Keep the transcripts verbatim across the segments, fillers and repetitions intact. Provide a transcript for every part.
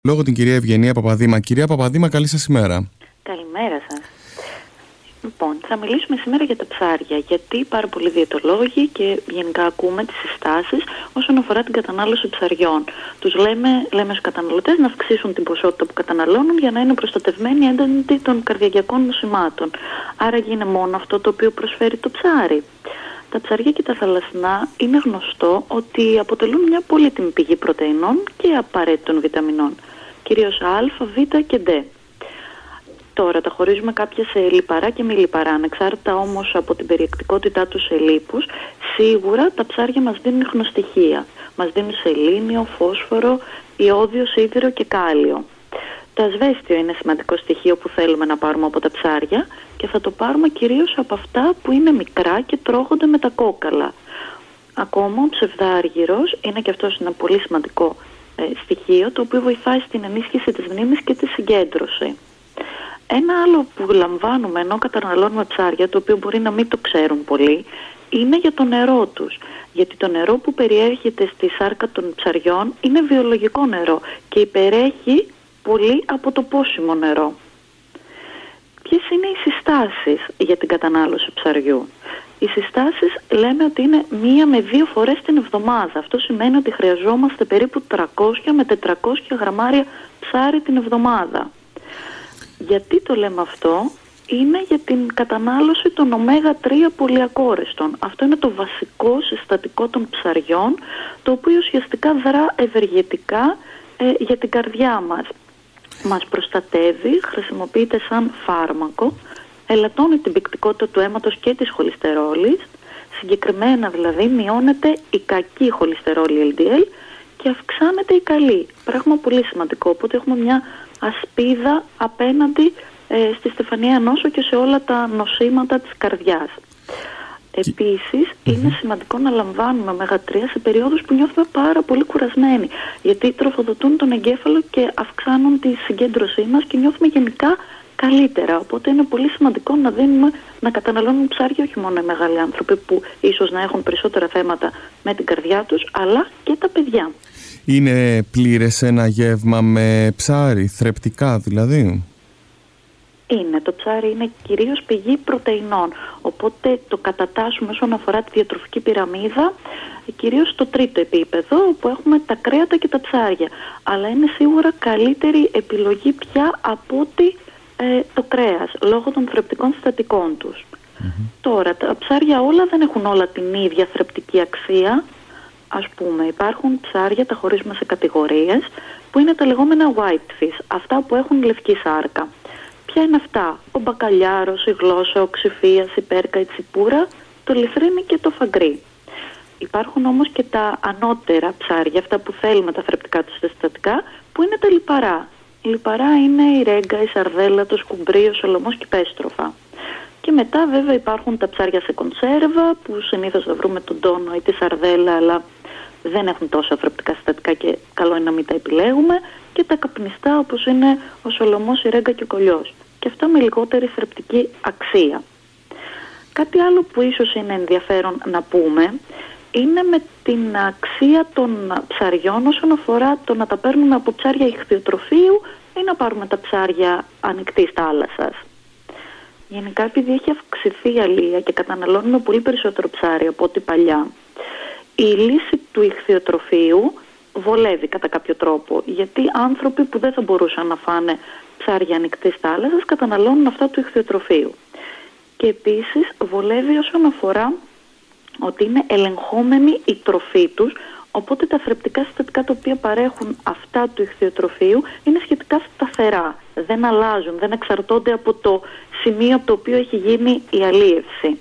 Λόγω την κυρία Ευγενία Παπαδήμα. Κυρία Παπαδήμα, καλή σας ημέρα. Καλημέρα σας. Λοιπόν, θα μιλήσουμε σήμερα για τα ψάρια, γιατί πάρα πολλοί διαιτολόγοι και γενικά ακούμε τις συστάσεις όσον αφορά την κατανάλωση ψαριών. Τους λέμε, λέμε στους καταναλωτές να αυξήσουν την ποσότητα που καταναλώνουν για να είναι προστατευμένοι ένταντι των καρδιαγγειακών νοσημάτων. Άρα γίνει μόνο αυτό το οποίο προσφέρει το ψάρι. Τα ψάρια και τα θαλασσινά είναι γνωστό ότι αποτελούν μια πολύτιμη πηγή πρωτεϊνών και απαραίτητων βιταμινών, κυρίως Α, Β και Δ. Τώρα τα χωρίζουμε κάποια σε λιπαρά και μη λιπαρά, ανεξάρτητα όμως από την περιεκτικότητά τους σε λίπους. Σίγουρα τα ψάρια μας δίνουν ιχνοστοιχεία. Μας δίνουν σελήνιο, φόσφορο, ιώδιο, σίδηρο και κάλιο. Το ασβέστιο είναι σημαντικό στοιχείο που θέλουμε να πάρουμε από τα ψάρια και θα το πάρουμε κυρίως από αυτά που είναι μικρά και τρώγονται με τα κόκαλα. Ακόμα ο ψευδάργυρος είναι και αυτός ένα πολύ σημαντικό ε, στοιχείο, το οποίο βοηθάει στην ενίσχυση της μνήμης και τη συγκέντρωση. Ένα άλλο που λαμβάνουμε ενώ καταναλώνουμε ψάρια, το οποίο μπορεί να μην το ξέρουν πολλοί, είναι για το νερό τους. Γιατί το νερό που περιέχεται στη σάρκα των ψαριών είναι βιολογικό νερό και υπερέχει πολύ από το πόσιμο νερό. Ποιες είναι οι συστάσεις για την κατανάλωση ψαριού? Οι συστάσεις λέμε ότι είναι μία με δύο φορές την εβδομάδα. Αυτό σημαίνει ότι χρειαζόμαστε περίπου τριακόσια με τετρακόσια γραμμάρια ψάρι την εβδομάδα. Γιατί το λέμε αυτό? Είναι για την κατανάλωση των ωμέγα τρία πολυακόρεστων. Αυτό είναι το βασικό συστατικό των ψαριών, το οποίο ουσιαστικά δρά ευεργετικά ε, για την καρδιά μας. Μας προστατεύει, χρησιμοποιείται σαν φάρμακο, ελαττώνει την πυκτικότητα του αίματος και της χολυστερόλης, συγκεκριμένα δηλαδή μειώνεται η κακή χολυστερόλη ελ ντι ελ και αυξάνεται η καλή. Πράγμα πολύ σημαντικό, οπότε έχουμε μια ασπίδα απέναντι ε, στη στεφανιαία νόσο και σε όλα τα νοσήματα της καρδιάς. Επίσης, mm-hmm. είναι σημαντικό να λαμβάνουμε ωμέγα τρία σε περίοδους που νιώθουμε πάρα πολύ κουρασμένοι, γιατί τροφοδοτούν τον εγκέφαλο και αυξάνουν τη συγκέντρωσή μας και νιώθουμε γενικά καλύτερα. Οπότε είναι πολύ σημαντικό να δίνουμε, να καταναλώνουν ψάρια όχι μόνο οι μεγάλοι άνθρωποι που ίσως να έχουν περισσότερα θέματα με την καρδιά τους, αλλά και τα παιδιά. Είναι πλήρες ένα γεύμα με ψάρι, θρεπτικά δηλαδή? Είναι. Το ψάρι είναι κυρίως πηγή πρωτεϊνών, οπότε το κατατάσσουμε όσον αφορά τη διατροφική πυραμίδα κυρίως στο τρίτο επίπεδο, όπου έχουμε τα κρέατα και τα ψάρια. Αλλά είναι σίγουρα καλύτερη επιλογή πια από ότι ε, το κρέας, λόγω των θρεπτικών συστατικών τους. Mm-hmm. Τώρα, τα ψάρια όλα δεν έχουν όλα την ίδια θρεπτική αξία. Ας πούμε, υπάρχουν ψάρια, τα χωρίζουμε σε κατηγορίες, που είναι τα λεγόμενα white fish, αυτά που έχουν λευκή σάρκα. Ποια είναι αυτά? Ο μπακαλιάρος, η γλώσσα, ο ξηφίας, η πέρκα, η τσιπούρα, το λιθρίνι και το φαγκρί. Υπάρχουν όμως και τα ανώτερα ψάρια, αυτά που θέλουμε τα θρεπτικά τους συστατικά, που είναι τα λιπαρά. Η λιπαρά είναι η ρέγγα, η σαρδέλα, το σκουμπρί, ο σολομός και η πέστροφα. Και μετά βέβαια υπάρχουν τα ψάρια σε κονσέρβα, που συνήθως θα βρούμε τον τόνο ή τη σαρδέλα, αλλά δεν έχουν τόσα θρεπτικά συστατικά και καλό είναι να μην τα επιλέγουμε. Και τα καπνιστά, όπως είναι ο σολομός, η ρέγγα και ο κολλιός. Και αυτά με λιγότερη θρεπτική αξία. Κάτι άλλο που ίσως είναι ενδιαφέρον να πούμε είναι με την αξία των ψαριών όσον αφορά το να τα παίρνουμε από ψάρια ιχθυοτροφείου ή να πάρουμε τα ψάρια ανοιχτής θάλασσας. Γενικά, επειδή έχει αυξηθεί η αλεία και καταναλώνουμε πολύ περισσότερο ψάρι από ό,τι παλιά, η λύση του ιχθυοτροφείου βολεύει κατά κάποιο τρόπο, γιατί άνθρωποι που δεν θα μπορούσαν να φάνε ψάρια ανοιχτής θάλασσας καταναλώνουν αυτά του ιχθυοτροφείου. Και επίσης βολεύει όσον αφορά ότι είναι ελεγχόμενη η τροφή τους, οπότε τα θρεπτικά συστατικά τα οποία παρέχουν αυτά του ιχθυοτροφείου είναι σχετικά σταθερά, δεν αλλάζουν, δεν εξαρτώνται από το σημείο από το οποίο έχει γίνει η αλίευση.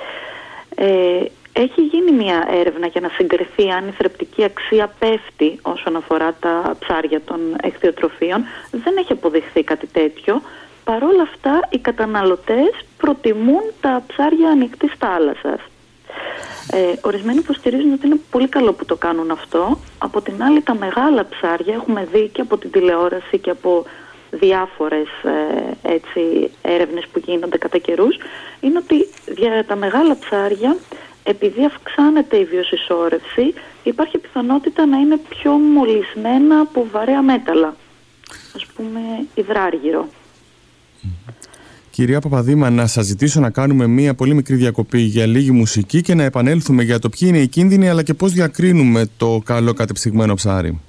Ε, Έχει γίνει μια έρευνα για να συγκριθεί αν η θρεπτική αξία πέφτει όσον αφορά τα ψάρια των ιχθυοτροφείων. Δεν έχει αποδειχθεί κάτι τέτοιο. Παρ' όλα αυτά, οι καταναλωτές προτιμούν τα ψάρια ανοιχτής θάλασσας. Ε, ορισμένοι υποστηρίζουν ότι είναι πολύ καλό που το κάνουν αυτό. Από την άλλη, τα μεγάλα ψάρια, έχουμε δει και από την τηλεόραση και από διάφορες ε, έτσι, έρευνες που γίνονται κατά καιρούς, είναι ότι για τα μεγάλα ψάρια, επειδή αυξάνεται η βιοσυσσόρευση, υπάρχει πιθανότητα να είναι πιο μολυσμένα από βαρέα μέταλλα. ας πούμε υδράργυρο. Κυρία Παπαδήμα, να σας ζητήσω να κάνουμε μία πολύ μικρή διακοπή για λίγη μουσική και να επανέλθουμε για το ποιοι είναι οι κίνδυνοι αλλά και πώς διακρίνουμε το καλό κατεψυγμένο ψάρι.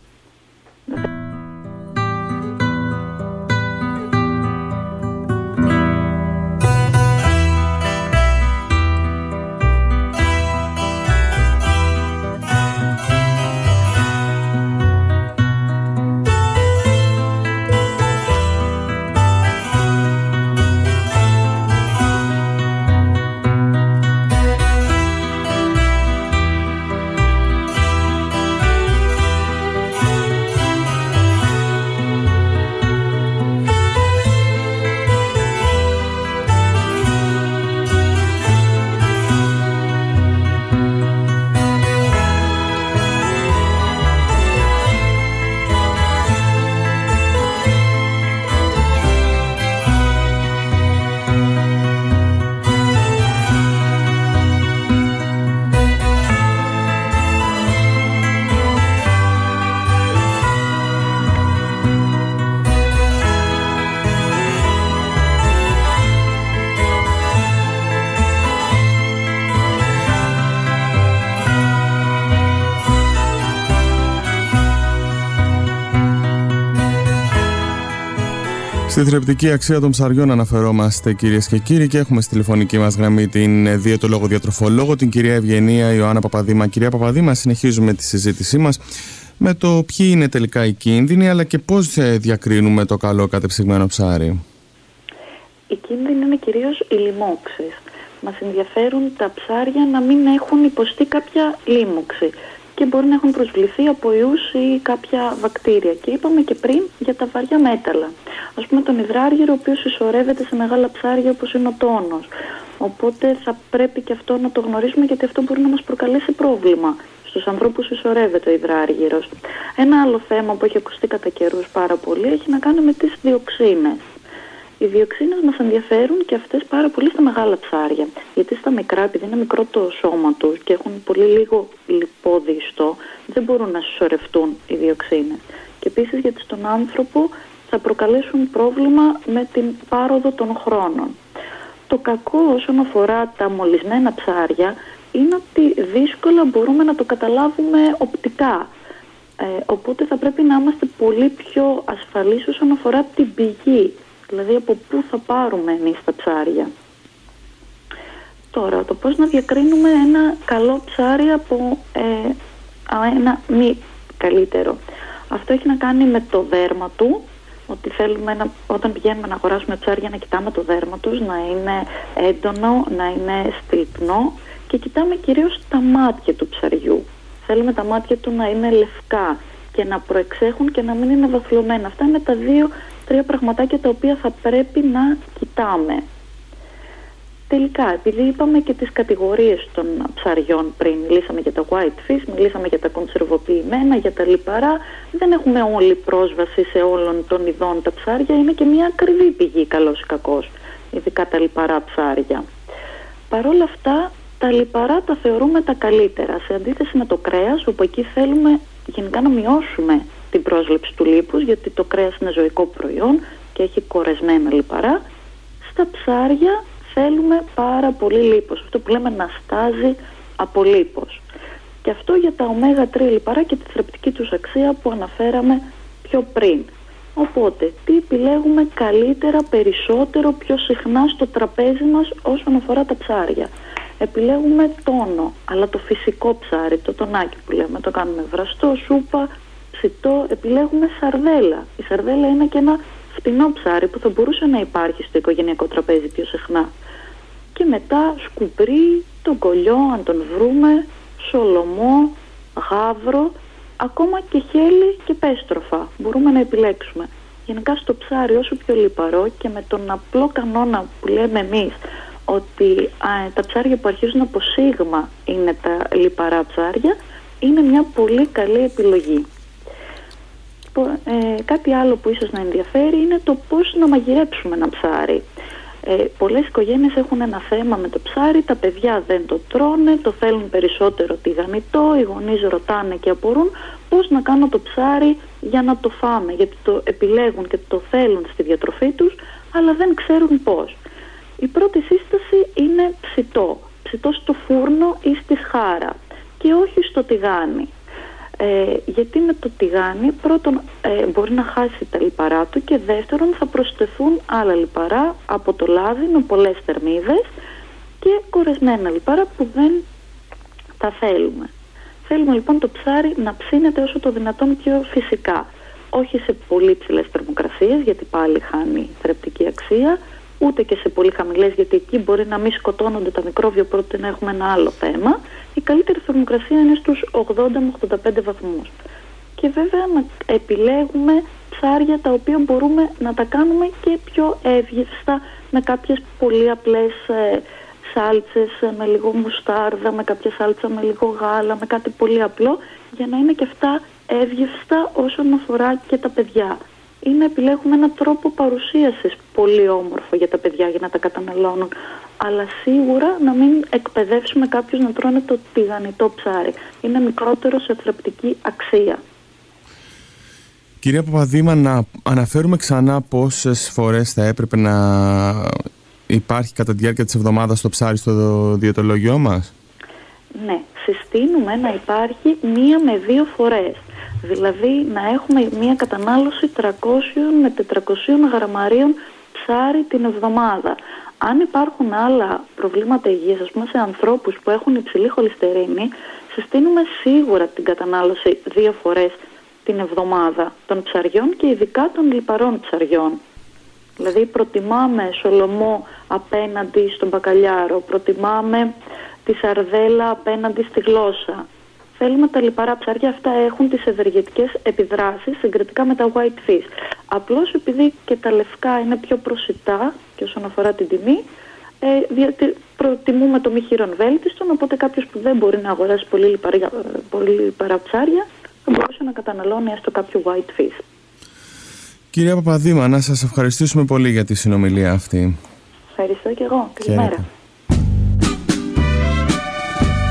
Στη θρεπτική αξία των ψαριών αναφερόμαστε, κυρίες και κύριοι, και έχουμε στη τηλεφωνική μας γραμμή την διαιτολόγο διατροφολόγο, την κυρία Ευγενία Ιωάννα Παπαδήμα. Κυρία Παπαδήμα, συνεχίζουμε τη συζήτησή μας με το ποιοι είναι τελικά οι κίνδυνοι, αλλά και πώς διακρίνουμε το καλό κατεψυγμένο ψάρι. Οι κίνδυνοι είναι κυρίως οι λοιμώξεις. Μας ενδιαφέρουν τα ψάρια να μην έχουν υποστεί κάποια λίμωξη και μπορεί να έχουν προσβληθεί από ιούς ή κάποια βακτήρια. Και είπαμε και πριν για τα βαριά μέταλλα. Ας πούμε τον υδράργυρο, ο οποίος συσσωρεύεται σε μεγάλα ψάρια όπως είναι ο τόνος. Οπότε θα πρέπει και αυτό να το γνωρίσουμε, γιατί αυτό μπορεί να μας προκαλέσει πρόβλημα στους ανθρώπους συσσωρεύεται ο υδράργυρος. Ένα άλλο θέμα που έχει ακουστεί κατά καιρούς πάρα πολύ έχει να κάνει με τις διοξίνες. Οι διοξίνες μας ενδιαφέρουν και αυτές πάρα πολύ στα μεγάλα ψάρια. Γιατί στα μικρά, επειδή είναι μικρό το σώμα τους και έχουν πολύ λίγο λιπόδι ιστό, δεν μπορούν να συσσωρευτούν οι διοξίνες. Και επίσης γιατί στον άνθρωπο θα προκαλέσουν πρόβλημα με την πάροδο των χρόνων. Το κακό όσον αφορά τα μολυσμένα ψάρια είναι ότι δύσκολα μπορούμε να το καταλάβουμε οπτικά. Ε, οπότε θα πρέπει να είμαστε πολύ πιο ασφαλείς όσον αφορά την πηγή. Δηλαδή από πού θα πάρουμε εμείς τα ψάρια. Τώρα, το πώς να διακρίνουμε ένα καλό ψάρι από ε, ένα μη καλύτερο. Αυτό έχει να κάνει με το δέρμα του, ότι θέλουμε να, όταν πηγαίνουμε να αγοράσουμε ψάρια να κοιτάμε το δέρμα τους, να είναι έντονο, να είναι στυλπνό και κοιτάμε κυρίως τα μάτια του ψαριού. Θέλουμε τα μάτια του να είναι λευκά και να προεξέχουν και να μην είναι βαθλωμένα. Αυτά είναι τα δύο τρία πραγματάκια τα οποία θα πρέπει να κοιτάμε. Τελικά, επειδή είπαμε και τις κατηγορίες των ψαριών πριν, μιλήσαμε για τα white fish, μιλήσαμε για τα κονσερβοποιημένα, για τα λιπαρά, δεν έχουμε όλη πρόσβαση σε όλων των ειδών τα ψάρια, είναι και μια ακριβή πηγή καλός ή κακός, ειδικά τα λιπαρά ψάρια. Παρ' όλα αυτά, τα λιπαρά τα θεωρούμε τα καλύτερα, σε αντίθεση με το κρέας, όπου εκεί θέλουμε γενικά να μειώσουμε την πρόσληψη του λίπους, γιατί το κρέας είναι ζωικό προϊόν και έχει κορεσμένα λιπαρά. Στα ψάρια θέλουμε πάρα πολύ λίπος, αυτό που λέμε να στάζει από λίπος. Και αυτό για τα ωμέγα τρία λιπαρά και τη θρεπτική τους αξία που αναφέραμε πιο πριν. Οπότε, τι επιλέγουμε καλύτερα, περισσότερο, πιο συχνά στο τραπέζι μας όσον αφορά τα ψάρια. Επιλέγουμε τόνο, αλλά το φυσικό ψάρι, το τονάκι που λέμε, το κάνουμε βραστό, σούπα, ψητό. Επιλέγουμε σαρδέλα. Η σαρδέλα είναι και ένα φτηνό ψάρι που θα μπορούσε να υπάρχει στο οικογενειακό τραπέζι πιο συχνά. Και μετά σκουμπρί, τον κολλιό αν τον βρούμε, σολομό, γάβρο, ακόμα και χέλι και πέστροφα. Μπορούμε να επιλέξουμε. Γενικά στο ψάρι όσο πιο λιπαρό και με τον απλό κανόνα που λέμε εμείς ότι α, τα ψάρια που αρχίζουν από σίγμα είναι τα λιπαρά ψάρια, είναι μια πολύ καλή επιλογή. Ε, κάτι άλλο που ίσως να ενδιαφέρει είναι το πώς να μαγειρέψουμε ένα ψάρι. Ε, πολλές οικογένειες έχουν ένα θέμα με το ψάρι, τα παιδιά δεν το τρώνε, το θέλουν περισσότερο τηγανιτό, οι γονείς ρωτάνε και απορούν πώς να κάνω το ψάρι για να το φάμε, γιατί το επιλέγουν και το θέλουν στη διατροφή τους, αλλά δεν ξέρουν πώς. Η πρώτη σύσταση είναι ψητό. Ψητό στο φούρνο ή στη σχάρα και όχι στο τηγάνι. Ε, γιατί με το τηγάνι πρώτον ε, μπορεί να χάσει τα λιπαρά του και δεύτερον θα προσθεθούν άλλα λιπαρά από το λάδι με πολλές θερμίδες και κορεσμένα λιπαρά που δεν τα θέλουμε. Θέλουμε λοιπόν το ψάρι να ψήνεται όσο το δυνατόν πιο φυσικά. Όχι σε πολύ ψηλές θερμοκρασίες, γιατί πάλι χάνει θρεπτική αξία, ούτε και σε πολύ χαμηλές, γιατί εκεί μπορεί να μην σκοτώνονται τα μικρόβια, οπότε να έχουμε ένα άλλο θέμα. Η καλύτερη θερμοκρασία είναι στους ογδόντα με ογδόντα πέντε βαθμούς. Και βέβαια να επιλέγουμε ψάρια τα οποία μπορούμε να τα κάνουμε και πιο εύγευστα, με κάποιες πολύ απλές ε, σάλτσες, με λίγο μουστάρδα, με κάποια σάλτσα με λίγο γάλα, με κάτι πολύ απλό, για να είναι και αυτά εύγευστα όσον αφορά και τα παιδιά. Ή να επιλέγουμε έναν τρόπο παρουσίασης πολύ όμορφο για τα παιδιά για να τα καταναλώνουν, αλλά σίγουρα να μην εκπαιδεύσουμε κάποιους να τρώνε το τηγανιτό ψάρι. Είναι μικρότερο σε θρεπτική αξία. Κυρία Παπαδήμα, να αναφέρουμε ξανά πόσες φορές θα έπρεπε να υπάρχει κατά τη διάρκεια της εβδομάδας το ψάρι στο διαιτολόγιό μας? Ναι, συστήνουμε να υπάρχει μία με δύο φορές. Δηλαδή να έχουμε μία κατανάλωση τριακόσια με τετρακόσια γραμμαρίων ψάρι την εβδομάδα. Αν υπάρχουν άλλα προβλήματα υγείας, ας πούμε σε ανθρώπους που έχουν υψηλή χολυστερίνη, συστήνουμε σίγουρα την κατανάλωση δύο φορές την εβδομάδα των ψαριών και ειδικά των λιπαρών ψαριών. Δηλαδή προτιμάμε σολομό απέναντι στον μπακαλιάρο, προτιμάμε τη σαρδέλα απέναντι στη γλώσσα. Θέλουμε τα λιπαρά ψάρια, αυτά έχουν τις ευεργετικές επιδράσεις συγκριτικά με τα white fish. Απλώς επειδή και τα λευκά είναι πιο προσιτά και όσον αφορά την τιμή, ε, διότι προτιμούμε το μη χείρον βέλτιστον, οπότε κάποιος που δεν μπορεί να αγοράσει πολύ λιπαρά, πολύ λιπαρά ψάρια θα μπορούσε να καταναλώνει έστω κάποιο white fish. Κυρία Παπαδήμα, να σας ευχαριστήσουμε πολύ για τη συνομιλία αυτή. Ευχαριστώ και εγώ. Καλημέρα.